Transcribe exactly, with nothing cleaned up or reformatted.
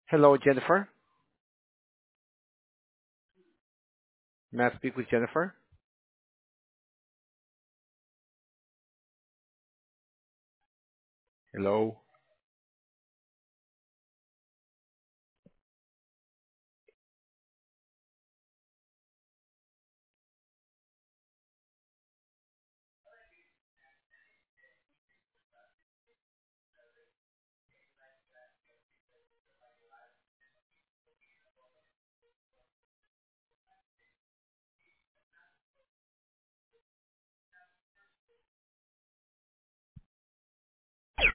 Hello, Jennifer. May I speak with Jennifer? Hello.